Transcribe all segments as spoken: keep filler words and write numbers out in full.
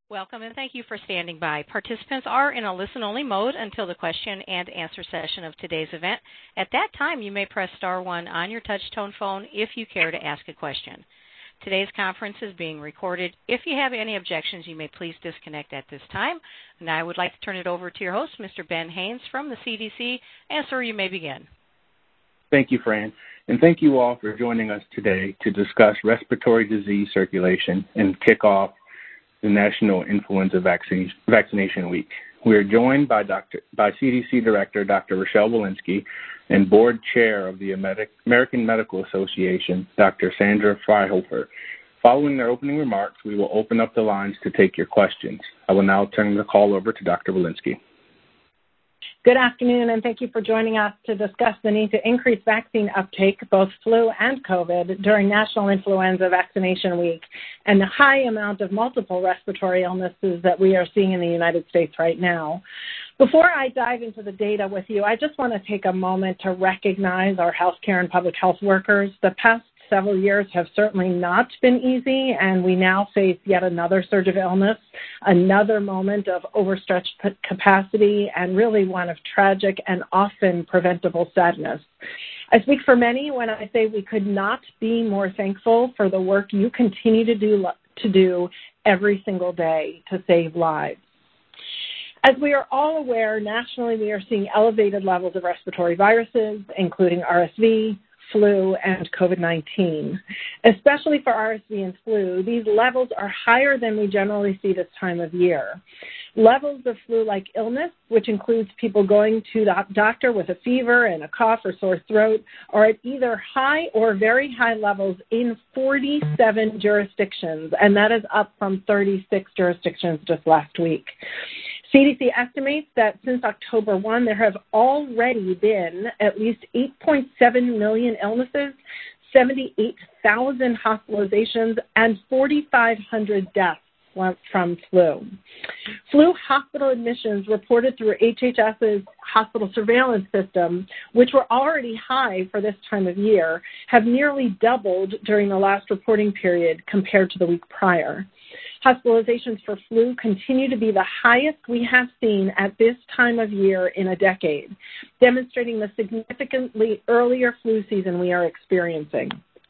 Welcome and thank you for standing by. Participants are in a listen-only mode until the question and answer session of today's event. At that time, you may press star one on your touch-tone phone if you care to ask a question. Today's conference is being recorded. If you have any objections, you may please disconnect at this time. And I would like to turn it over to your host, Mister Ben Haynes from the C D C. And sir, you may begin. Thank you, Fran. And thank you all for joining us today to discuss respiratory disease circulation and kick off the National Influenza Vaccine, Vaccination Week. We are joined by Doctor by C D C Director Doctor Rochelle Walensky and Board Chair of the American Medical Association, Doctor Sandra Fryhofer. Following their opening remarks, we will open up the lines to take your questions. I will now turn the call over to Doctor Walensky. Good afternoon, and thank you for joining us to discuss the need to increase vaccine uptake, both flu and COVID, during National Influenza Vaccination Week and the high amount of multiple respiratory illnesses that we are seeing in the United States right now. Before I dive into the data with you, I just want to take a moment to recognize our healthcare and public health workers. The past several years have certainly not been easy, and we now face yet another surge of illness, another moment of overstretched capacity, and really one of tragic and often preventable sadness. I speak for many when I say we could not be more thankful for the work you continue to do, to do every single day to save lives. As we are all aware, nationally we are seeing elevated levels of respiratory viruses, including R S V, flu, and COVID nineteen. Especially for R S V and flu, these levels are higher than we generally see this time of year. Levels of flu-like illness, which includes people going to the doctor with a fever and a cough or sore throat, are at either high or very high levels in forty-seven jurisdictions, and that is up from thirty-six jurisdictions just last week. C D C estimates that since October first, there have already been at least eight point seven million illnesses, seventy-eight thousand hospitalizations, and forty-five hundred deaths from flu. Flu hospital admissions reported through HHS's hospital surveillance system, which were already high for this time of year, have nearly doubled during the last reporting period compared to the week prior. Hospitalizations for flu continue to be the highest we have seen at this time of year in a decade, demonstrating the significantly earlier flu season we are experiencing.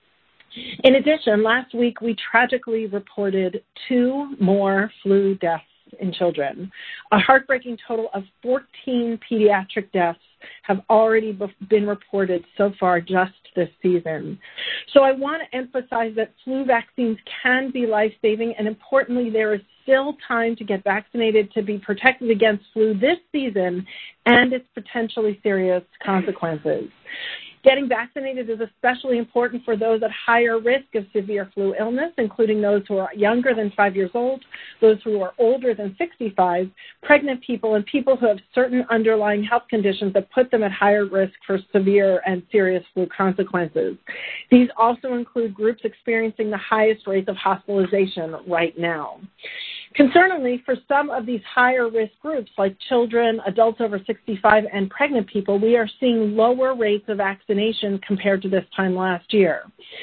In addition, last week we tragically reported two more flu deaths in children. A heartbreaking total of fourteen pediatric deaths have already been reported so far just this season. So I want to emphasize that flu vaccines can be life-saving, and importantly, there is still time to get vaccinated to be protected against flu this season and its potentially serious consequences. Getting vaccinated is especially important for those at higher risk of severe flu illness, including those who are younger than five years old, those who are older than sixty-five, pregnant people, and people who have certain underlying health conditions that put them at higher risk for severe and serious flu consequences. These also include groups experiencing the highest rates of hospitalization right now. Concerningly, for some of these higher risk groups, like children, adults over sixty-five, and pregnant people, we are seeing lower rates of vaccination compared to this time last year.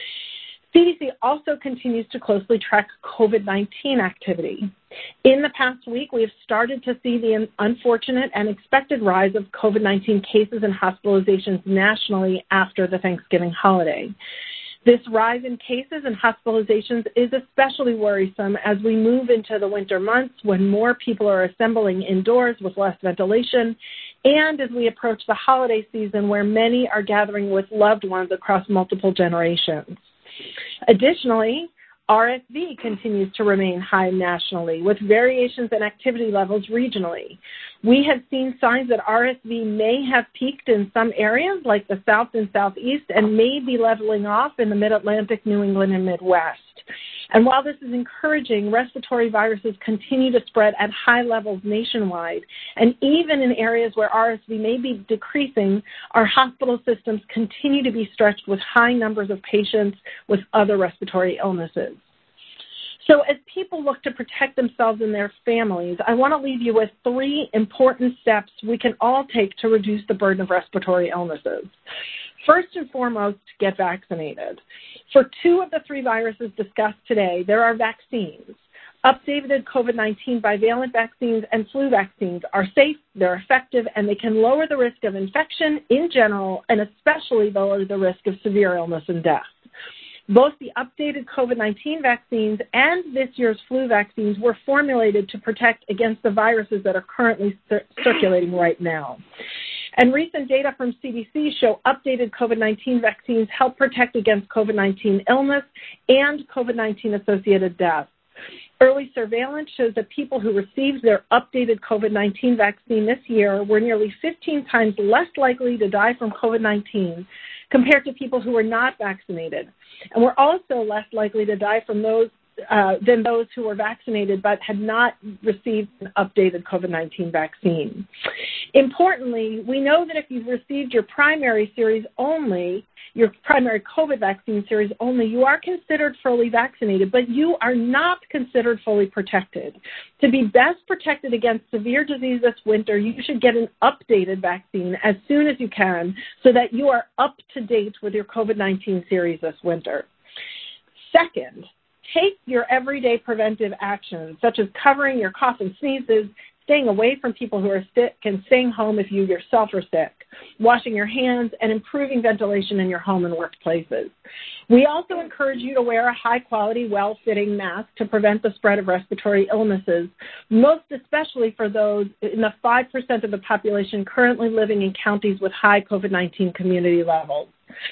C D C also continues to closely track COVID nineteen activity. In the past week, we have started to see the unfortunate and expected rise of COVID nineteen cases and hospitalizations nationally after the Thanksgiving holiday. This rise in cases and hospitalizations is especially worrisome as we move into the winter months when more people are assembling indoors with less ventilation, and as we approach the holiday season where many are gathering with loved ones across multiple generations. Additionally, R S V continues to remain high nationally, with variations in activity levels regionally. We have seen signs that R S V may have peaked in some areas like the South and Southeast and may be leveling off in the Mid-Atlantic, New England, and Midwest. And while this is encouraging, respiratory viruses continue to spread at high levels nationwide. And even in areas where R S V may be decreasing, our hospital systems continue to be stretched with high numbers of patients with other respiratory illnesses. So as people look to protect themselves and their families, I want to leave you with three important steps we can all take to reduce the burden of respiratory illnesses. First and foremost, get vaccinated. For two of the three viruses discussed today, there are vaccines. Updated COVID nineteen bivalent vaccines and flu vaccines are safe, they're effective, and they can lower the risk of infection in general and especially lower the risk of severe illness and death. Both the updated COVID nineteen vaccines and this year's flu vaccines were formulated to protect against the viruses that are currently cir- circulating right now. And recent data from C D C show updated COVID nineteen vaccines help protect against COVID nineteen illness and COVID nineteen associated deaths. Early surveillance shows that people who received their updated COVID nineteen vaccine this year were nearly fifteen times less likely to die from COVID nineteen compared to people who were not vaccinated, and were also less likely to die from those uh, than those who were vaccinated but had not received an updated COVID nineteen vaccine. Importantly, we know that if you've received your primary series only, your primary COVID vaccine series only, you are considered fully vaccinated, but you are not considered fully protected. To be best protected against severe disease this winter, you should get an updated vaccine as soon as you can so that you are up to date with your COVID nineteen series this winter. Second, take your everyday preventive actions, such as covering your cough and sneezes, staying away from people who are sick, and staying home if you yourself are sick, washing your hands, and improving ventilation in your home and workplaces. We also encourage you to wear a high-quality, well-fitting mask to prevent the spread of respiratory illnesses, most especially for those in the five percent of the population currently living in counties with high COVID nineteen community levels.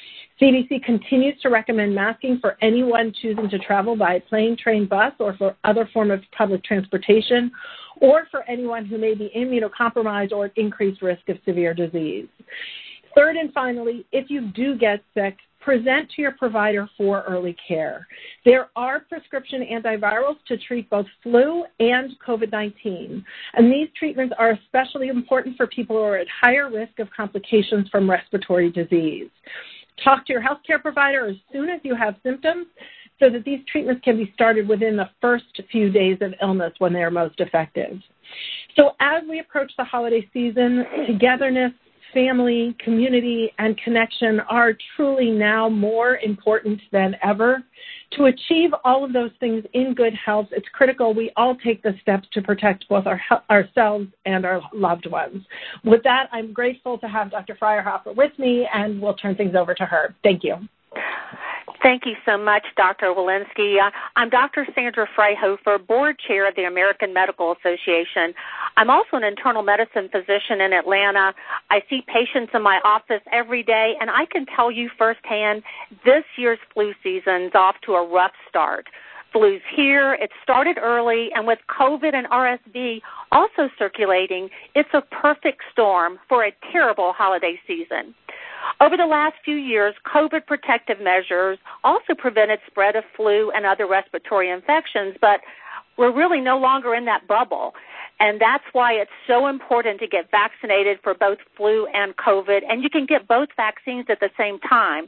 C D C continues to recommend masking for anyone choosing to travel by plane, train, bus, or for other form of public transportation, or for anyone who may be immunocompromised or at increased risk of severe disease. Third and finally, if you do get sick, present to your provider for early care. There are prescription antivirals to treat both flu and COVID nineteen, and these treatments are especially important for people who are at higher risk of complications from respiratory disease. Talk to your healthcare provider as soon as you have symptoms so that these treatments can be started within the first few days of illness when they are most effective. So as we approach the holiday season, togetherness, family, community, and connection are truly now more important than ever. To achieve all of those things in good health, it's critical we all take the steps to protect both our, ourselves and our loved ones. With that, I'm grateful to have Doctor Fryerhofer with me, and we'll turn things over to her. Thank you. Thank you so much, Doctor Walensky. Uh, I'm Doctor Sandra Fryhofer, Board Chair of the American Medical Association. I'm also an internal medicine physician in Atlanta. I see patients in my office every day, and I can tell you firsthand this year's flu season's off to a rough start. Flu's here. It started early, and with COVID and R S V also circulating, it's a perfect storm for a terrible holiday season. Over the last few years, COVID protective measures also prevented spread of flu and other respiratory infections, but we're really no longer in that bubble. And that's why it's so important to get vaccinated for both flu and COVID, and you can get both vaccines at the same time.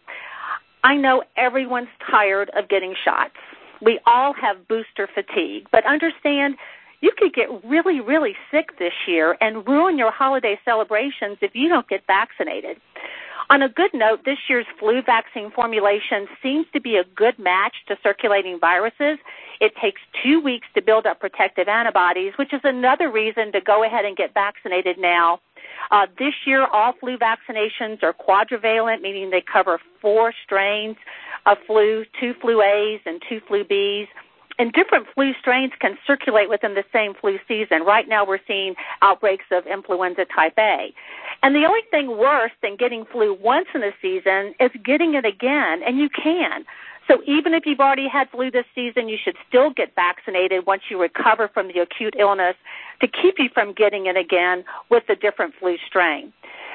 I know everyone's tired of getting shots. We all have booster fatigue, but understand you could get really, really sick this year and ruin your holiday celebrations if you don't get vaccinated. On a good note, this year's flu vaccine formulation seems to be a good match to circulating viruses. It takes two weeks to build up protective antibodies, which is another reason to go ahead and get vaccinated now. Uh, this year, all flu vaccinations are quadrivalent, meaning they cover four strains of flu, two flu A's and two flu B's. And different flu strains can circulate within the same flu season. Right now we're seeing outbreaks of influenza type A. And the only thing worse than getting flu once in a season is getting it again, and you can. So even if you've already had flu this season, you should still get vaccinated once you recover from the acute illness to keep you from getting it again with a different flu strain.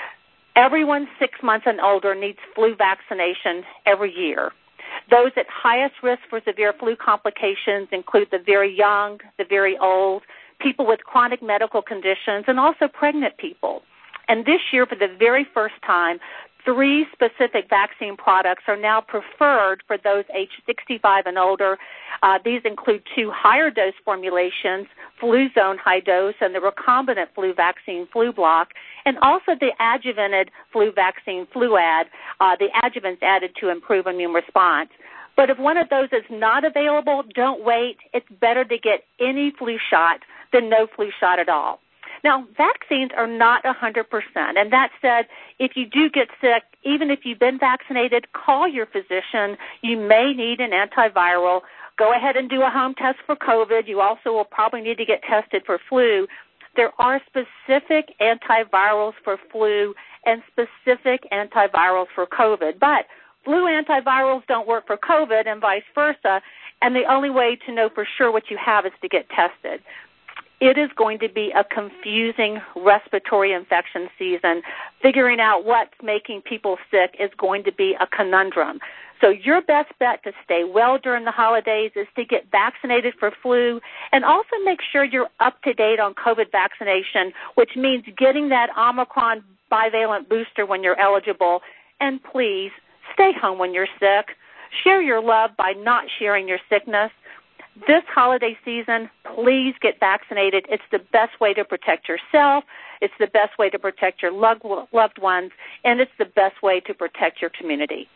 Everyone six months and older needs flu vaccination every year. Those at highest risk for severe flu complications include the very young, the very old, people with chronic medical conditions, and also pregnant people. And this year, for the very first time, three specific vaccine products are now preferred for those aged sixty-five and older. Uh, these include two higher dose formulations, Fluzone High Dose and the recombinant flu vaccine Flublok, and also the adjuvanted flu vaccine Fluad, uh, the adjuvants added to improve immune response. But if one of those is not available, don't wait. It's better to get any flu shot than no flu shot at all. Now, vaccines are not one hundred percent. And that said, if you do get sick, even if you've been vaccinated, call your physician. You may need an antiviral. Go ahead and do a home test for COVID. You also will probably need to get tested for flu. There are specific antivirals for flu and specific antivirals for COVID. But flu antivirals don't work for COVID and vice versa, and the only way to know for sure what you have is to get tested. It is going to be a confusing respiratory infection season. Figuring out what's making people sick is going to be a conundrum. So your best bet to stay well during the holidays is to get vaccinated for flu and also make sure you're up to date on COVID vaccination, which means getting that Omicron bivalent booster when you're eligible. And please, stay home when you're sick. Share your love by not sharing your sickness. This holiday season, please get vaccinated. It's the best way to protect yourself. It's the best way to protect your loved ones, and it's the best way to protect your community.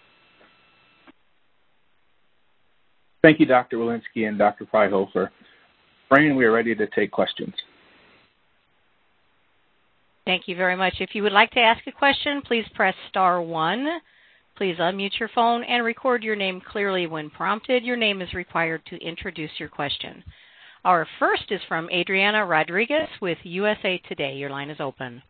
Thank you, Doctor Walensky and Doctor Fryhofer. Fran, we are ready to take questions. Thank you very much. If you would like to ask a question, please press star one. Please unmute your phone and record your name clearly when prompted. Your name is required to introduce your question. Our first is from Adriana Rodriguez with U S A Today. Your line is open.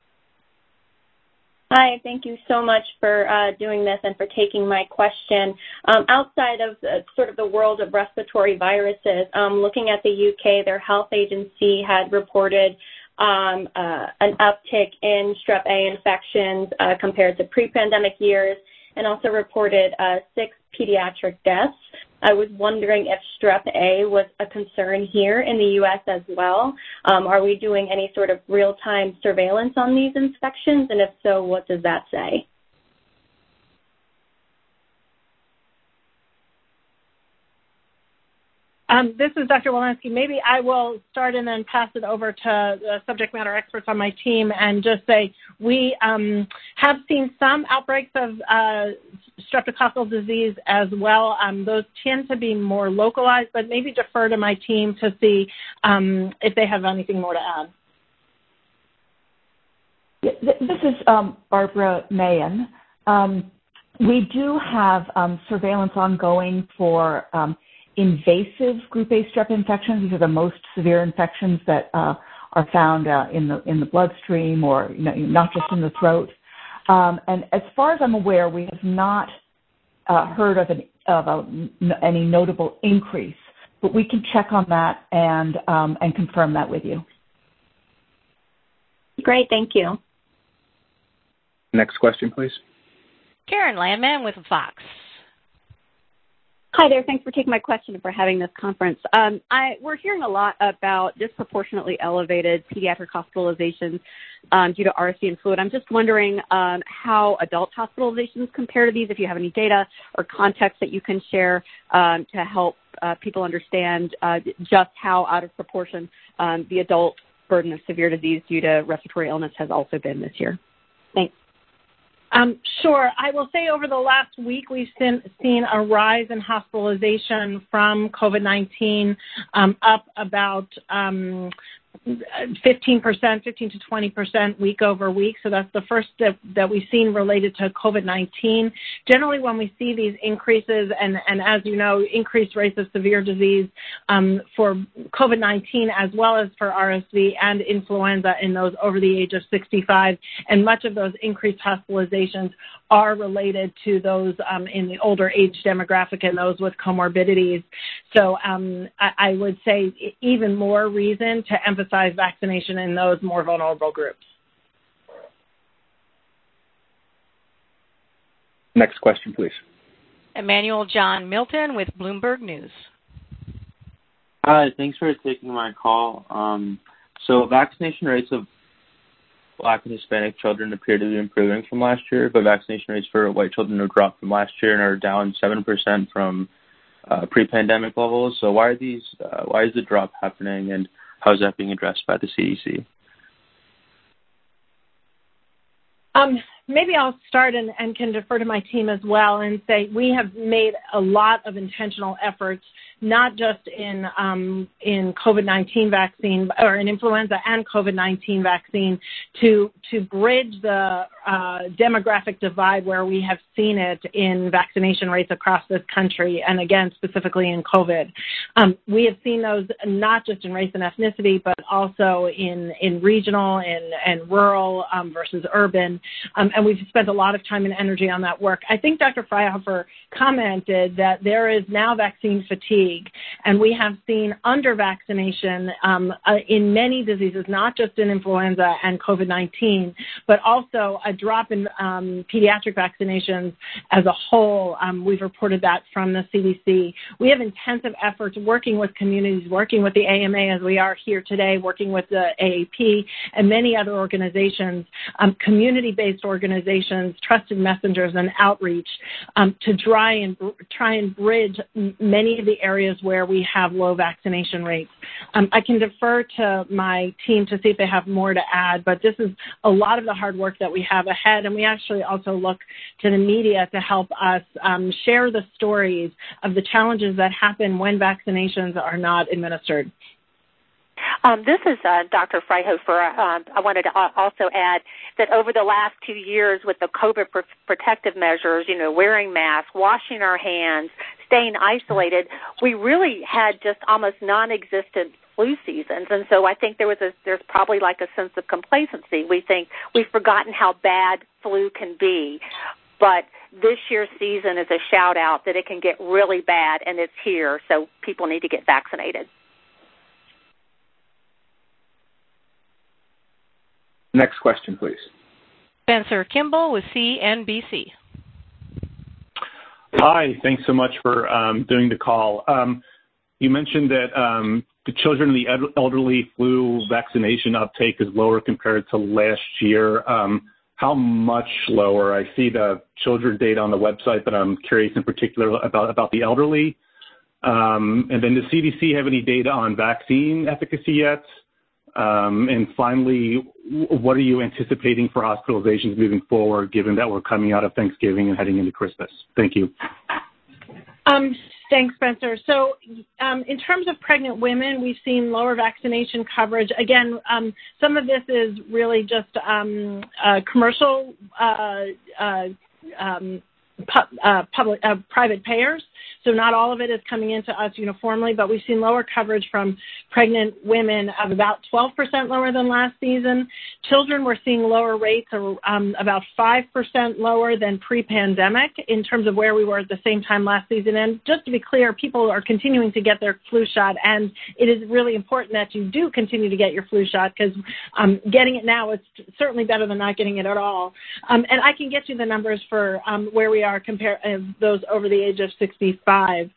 Hi, thank you so much for uh, doing this and for taking my question. Um, outside of the, sort of the world of respiratory viruses, um, looking at the U K, their health agency had reported um, uh, an uptick in strep A infections uh, compared to pre-pandemic years, and also reported uh, six pediatric deaths. I was wondering if strep A was a concern here in the U S as well. Um, are we doing any sort of real-time surveillance on these infections? And if so, what does that say? Um, this is Doctor Walensky. Maybe I will start and then pass it over to the subject matter experts on my team and just say we um, have seen some outbreaks of uh, streptococcal disease as well. Um, those tend to be more localized, but maybe defer to my team to see um, if they have anything more to add. This is um, Barbara Mayen. Um, we do have um, surveillance ongoing for um, invasive group A strep infections. These are the most severe infections that uh, are found uh, in the in the bloodstream, or you know, not just in the throat. Um, and as far as I'm aware, we have not uh, heard of, an, of a, any notable increase, but we can check on that and um, and confirm that with you. Great, thank you. Next question, please. Karen Landman with Fox. Hi there. Thanks for taking my question and for having this conference. Um, I, we're hearing a lot about disproportionately elevated pediatric hospitalizations um, due to R S V and flu. I'm just wondering um, how adult hospitalizations compare to these, if you have any data or context that you can share um, to help uh, people understand uh, just how out of proportion um, the adult burden of severe disease due to respiratory illness has also been this year. Thanks. Um, sure. I will say over the last week, we've seen, seen a rise in hospitalization from COVID nineteen, um, up about um, fifteen percent, fifteen to twenty percent week over week. So that's the first step that we've seen related to COVID nineteen. Generally, when we see these increases, and, and as you know, increased rates of severe disease um, for COVID nineteen as well as for R S V and influenza in those over the age of sixty-five, and much of those increased hospitalizations are related to those um, in the older age demographic and those with comorbidities. So um, I, I would say even more reason to emphasize vaccination in those more vulnerable groups. Next question, please. Emmanuel John Milton with Bloomberg News. Hi, thanks for taking my call. Um, so vaccination rates of Black and Hispanic children appear to be improving from last year, but vaccination rates for white children have dropped from last year and are down seven percent from uh, pre-pandemic levels. So why are these? Uh, why is the drop happening, and how is that being addressed by the C D C? Um, maybe I'll start and, and can defer to my team as well and say we have made a lot of intentional efforts, not just in um, in COVID nineteen vaccine or in influenza and COVID nineteen vaccine, to to bridge the uh, demographic divide where we have seen it in vaccination rates across this country, and again specifically in COVID. Um, we have seen those not just in race and ethnicity, but also in in regional and and rural um, versus urban, um, and we've spent a lot of time and energy on that work. I think Doctor Fryhofer commented that there is now vaccine fatigue, and we have seen under-vaccination um, uh, in many diseases, not just in influenza and COVID nineteen, but also a drop in um, pediatric vaccinations as a whole. Um, we've reported that from the C D C. We have intensive efforts working with communities, working with the A M A as we are here today, working with the A A P and many other organizations, um, community-based organizations, trusted messengers, and outreach um, to try and try and bridge many of the areas where we have low vaccination rates. Um, I can defer to my team to see if they have more to add, but this is a lot of the hard work that we have ahead, and we actually also look to the media to help us um, share the stories of the challenges that happen when vaccinations are not administered. Um, this is uh, Doctor Fryhofer. Uh, I wanted to also add that over the last two years with the COVID pr- protective measures, you know, wearing masks, washing our hands, staying isolated, we really had just almost non-existent flu seasons. And so I think there was a, there's probably like a sense of complacency. We think we've forgotten how bad flu can be. But this year's season is a shout out that it can get really bad, and it's here, so people need to get vaccinated. Next question, please. Spencer Kimball with C N B C. Hi, thanks so much for um, doing the call. Um, you mentioned that um, the children and the elderly flu vaccination uptake is lower compared to last year. Um, how much lower? I see the children data on the website, but I'm curious in particular about, about the elderly. Um, and then does C D C have any data on vaccine efficacy yet? Um, and finally, what are you anticipating for hospitalizations moving forward, given that we're coming out of Thanksgiving and heading into Christmas? Thank you. Um, thanks, Spencer. So um, in terms of pregnant women, we've seen lower vaccination coverage. Again, um, some of this is really just um, uh, commercial uh, uh, um, pu- uh, public, uh, private payers. So not all of it is coming into us uniformly, but we've seen lower coverage from pregnant women of about twelve percent lower than last season. Children, we're seeing lower rates, of, um, about five percent lower than pre-pandemic in terms of where we were at the same time last season. And just to be clear, people are continuing to get their flu shot, and it is really important that you do continue to get your flu shot because um, getting it now is certainly better than not getting it at all. Um, and I can get you the numbers for um, where we are compared uh, those over the age of sixty-five.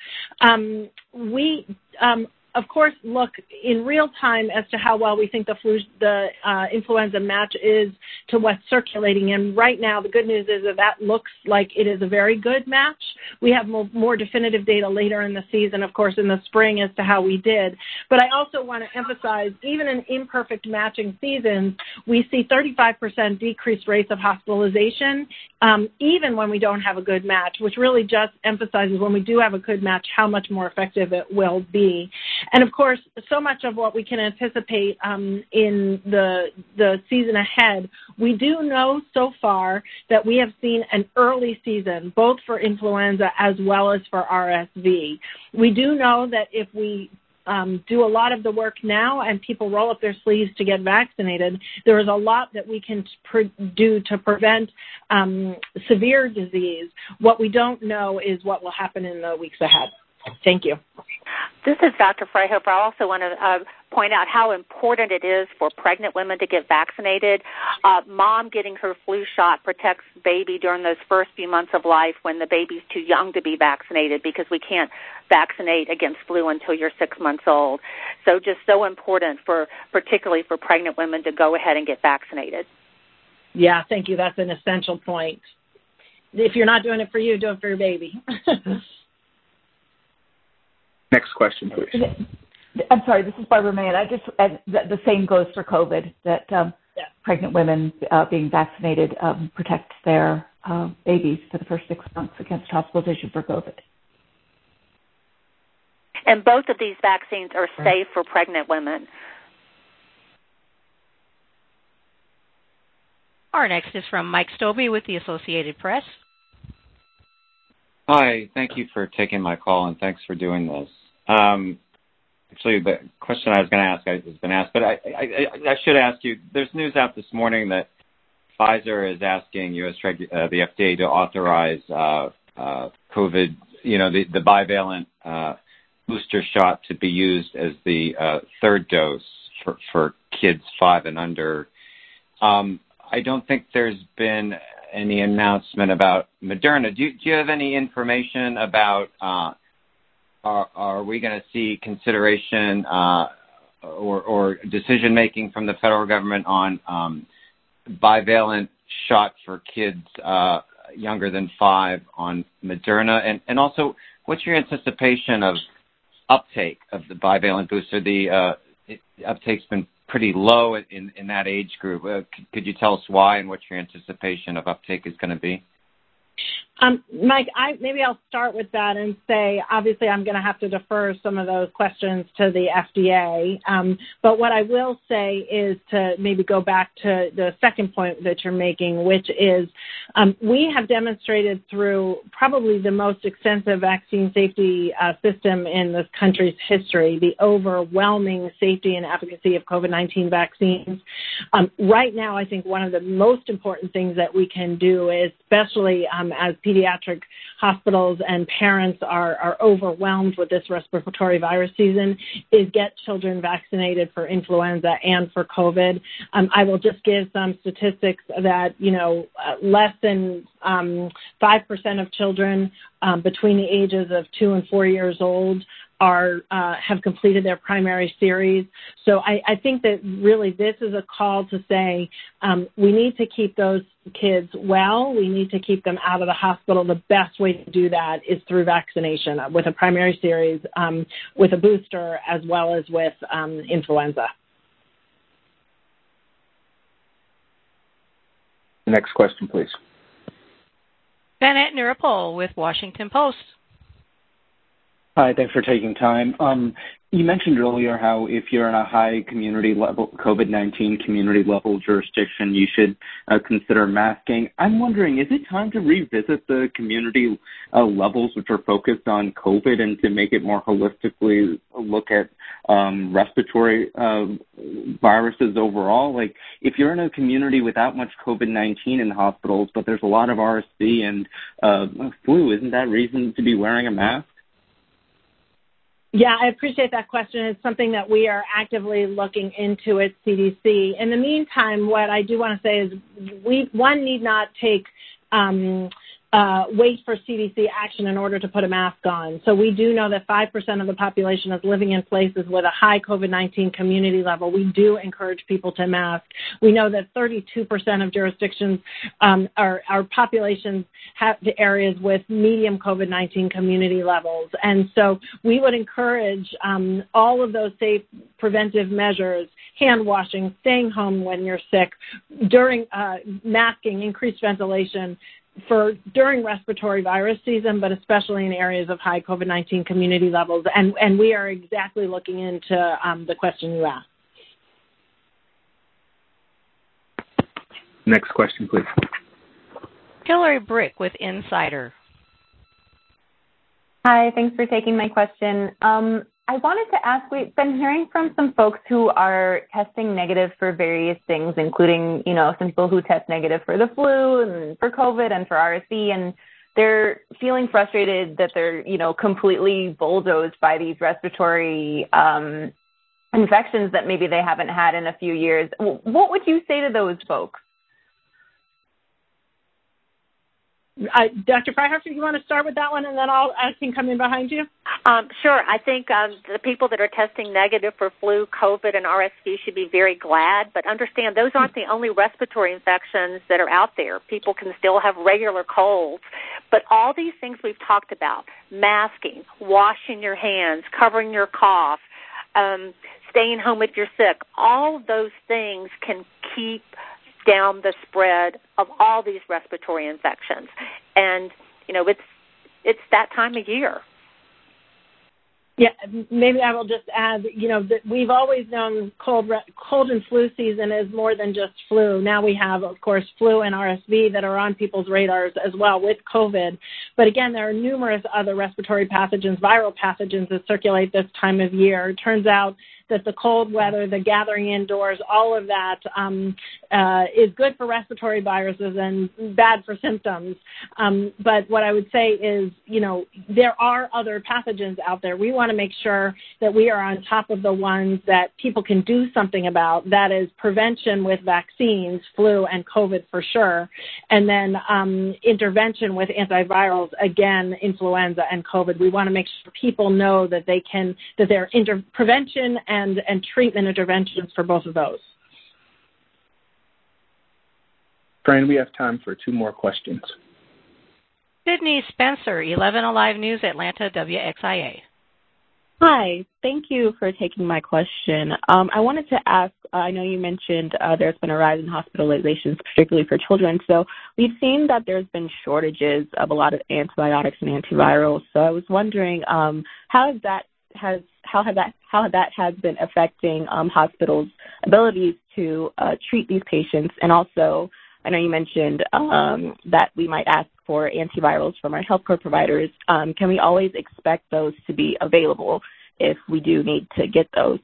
Um, we, um, of course, look in real time as to how well we think the flu, the uh, influenza match is to what's circulating. And right now, the good news is that that looks like it is a very good match. We have more, more definitive data later in the season, of course, in the spring as to how we did. But I also want to emphasize, even in imperfect matching seasons, we see thirty-five percent decreased rates of hospitalization, um, even when we don't have a good match, which really just emphasizes when we do have a good match, how much more effective it will be. And, of course, so much of what we can anticipate um, in the the season ahead, we do know so far that we have seen an early season, both for influenza as well as for R S V. We do know that if we um, do a lot of the work now and people roll up their sleeves to get vaccinated, there is a lot that we can pre- do to prevent um, severe disease. What we don't know is what will happen in the weeks ahead. Thank you. This is Doctor Fryhofer. I also want to uh, point out how important it is for pregnant women to get vaccinated. Uh, mom getting her flu shot protects baby during those first few months of life when the baby's too young to be vaccinated, because we can't vaccinate against flu until you're six months old. So just so important for, particularly for pregnant women, to go ahead and get vaccinated. Yeah, thank you. That's an essential point. If you're not doing it for you, do it for your baby. Next question, please. I'm sorry, this is Barbara May, and I just and the, the same goes for COVID. That um, pregnant women uh, being vaccinated um, protect their uh, babies for the first six months against hospitalization for COVID. And both of these vaccines are safe for pregnant women. Our next is from Mike Stobbe with the Associated Press. Hi, thank you for taking my call, and thanks for doing this. Um, actually, the question I was going to ask has been asked, but I, I, I should ask you, there's news out this morning that Pfizer is asking U S uh, the F D A to authorize uh, uh, COVID, you know, the, the bivalent uh, booster shot to be used as the uh, third dose for, for kids five and under. Um, I don't think there's been any announcement about Moderna. Do you, do you have any information about uh, are, are we going to see consideration uh, or, or decision-making from the federal government on um, bivalent shot for kids uh, younger than five on Moderna? And, and also, what's your anticipation of uptake of the bivalent booster? The uh, it, uptake's been pretty low in, in that age group. Uh, c- could you tell us why and what your anticipation of uptake is going to be? Um, Mike, I, maybe I'll start with that and say, obviously, I'm going to have to defer some of those questions to the F D A. Um, but what I will say is to maybe go back to the second point that you're making, which is um, we have demonstrated through probably the most extensive vaccine safety uh, system in this country's history, the overwhelming safety and efficacy of COVID nineteen vaccines. Um, right now, I think one of the most important things that we can do, especially um, as pediatric hospitals and parents are, are overwhelmed with this respiratory virus season, is get children vaccinated for influenza and for COVID. Um, I will just give some statistics that, you know, uh, less than um, five percent of children um, between the ages of two and four years old are uh, have completed their primary series. So I, I think that really this is a call to say um, we need to keep those kids well. We need to keep them out of the hospital. The best way to do that is through vaccination with a primary series, um, with a booster, as well as with um, influenza. Next question, please. Bennett Nirapol with Washington Post. Hi, thanks for taking time. Um, you mentioned earlier how if you're in a high community level, COVID nineteen community level jurisdiction, you should uh, consider masking. I'm wondering, is it time to revisit the community uh, levels which are focused on COVID and to make it more holistically look at um, respiratory uh, viruses overall? Like, if you're in a community without much COVID nineteen in hospitals, but there's a lot of R S V and uh, flu, isn't that reason to be wearing a mask? Yeah, I appreciate that question. It's something that we are actively looking into at C D C. In the meantime, what I do want to say is we, one need not take um, uh, wait for C D C action in order to put a mask on. So we do know that five percent of the population is living in places with a high COVID nineteen community level. We do encourage people to mask. We know that thirty-two percent of jurisdictions um, are, are populations have the areas with medium COVID nineteen community levels. And so we would encourage um, all of those safe preventive measures, hand washing, staying home when you're sick, during uh, masking, increased ventilation, for during respiratory virus season, but especially in areas of high COVID nineteen community levels. And, and we are exactly looking into um, the question you asked. Next question, please. Hillary Brick with Insider. Hi, thanks for taking my question. Um, I wanted to ask, we've been hearing from some folks who are testing negative for various things, including, you know, some people who test negative for the flu and for COVID and for R S V, and they're feeling frustrated that they're, you know, completely bulldozed by these respiratory um, infections that maybe they haven't had in a few years. What would you say to those folks? Uh, Doctor Fryhofer, you want to start with that one, and then I'll, I can come in behind you? Um, sure. I think um, the people that are testing negative for flu, COVID, and R S V should be very glad, but understand those aren't the only respiratory infections that are out there. People can still have regular colds. But all these things we've talked about, masking, washing your hands, covering your cough, um, staying home if you're sick. All of those things can keep down the spread of all these respiratory infections. And, you know, it's it's that time of year. Yeah, maybe I will just add, you know, that we've always known cold cold and flu season is more than just flu. Now we have, of course, flu and R S V that are on people's radars as well with COVID. But again, there are numerous other respiratory pathogens, viral pathogens that circulate this time of year. It turns out that the cold weather, the gathering indoors, all of that um, uh, is good for respiratory viruses and bad for symptoms. Um, but what I would say is, you know, there are other pathogens out there. We want to make sure that we are on top of the ones that people can do something about. That is prevention with vaccines, flu and COVID for sure, and then um, intervention with antivirals, again, influenza and COVID. We want to make sure people know that they can, that there are inter- prevention and, and treatment interventions for both of those. Fran, we have time for two more questions. Sydney Spencer, eleven Alive News, Atlanta, W X I A. Hi, thank you for taking my question. Um, I wanted to ask, uh, I know you mentioned uh, there's been a rise in hospitalizations, particularly for children. So we've seen that there's been shortages of a lot of antibiotics and antivirals. So I was wondering um, how that has how has that how that has been affecting um, hospitals' abilities to uh, treat these patients, and also I know you mentioned um, that we might ask for antivirals from our healthcare providers. Um, can we always expect those to be available if we do need to get those?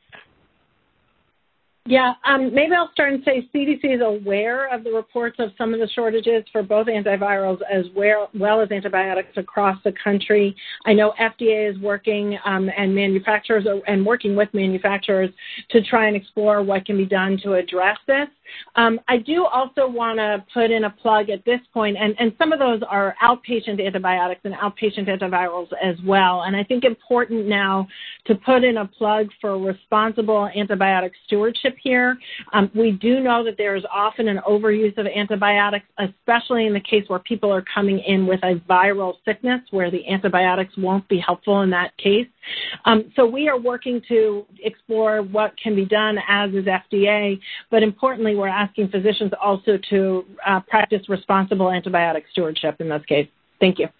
Yeah, um, maybe I'll start and say C D C is aware of the reports of some of the shortages for both antivirals as well, well as antibiotics across the country. I know F D A is working um, and manufacturers are, and working with manufacturers to try and explore what can be done to address this. Um, I do also want to put in a plug at this point, and, and some of those are outpatient antibiotics and outpatient antivirals as well. And I think important now to put in a plug for responsible antibiotic stewardship here. Um, we do know that there is often an overuse of antibiotics, especially in the case where people are coming in with a viral sickness where the antibiotics won't be helpful in that case. Um, so we are working to explore what can be done, as is F D A, but importantly, we're asking physicians also to uh, practice responsible antibiotic stewardship in this case. Thank you.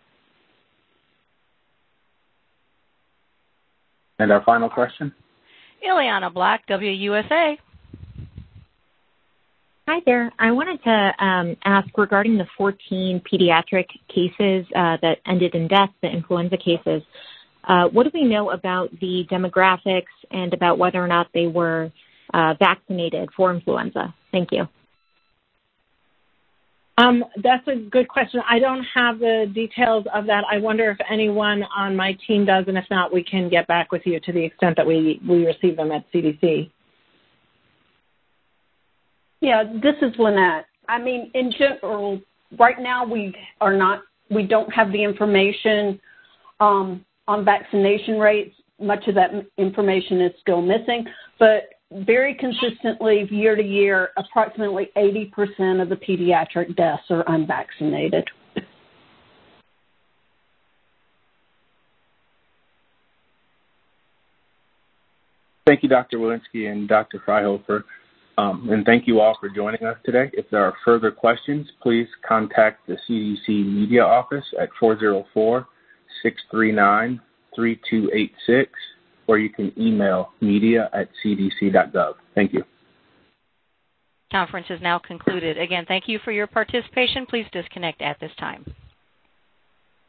And our final question? Ileana Black, W U S A. Hi there. I wanted to um, ask regarding the fourteen pediatric cases uh, that ended in death, the influenza cases. Uh, what do we know about the demographics and about whether or not they were uh, vaccinated for influenza? Thank you. Um, that's a good question. I don't have the details of that. I wonder if anyone on my team does, and if not, we can get back with you to the extent that we, we receive them at C D C. Yeah, this is Lynette. I mean, in general, right now we are not, we don't have the information um, on vaccination rates. Much of that information is still missing, but very consistently, year to year, approximately eighty percent of the pediatric deaths are unvaccinated. Thank you, Doctor Walensky and Doctor Fryhofer. Um, and thank you all for joining us today. If there are further questions, please contact the C D C Media Office at four oh four, six three nine, three two eight six, or you can email media at c d c dot gov. Thank you. Conference is now concluded. Again, thank you for your participation. Please disconnect at this time.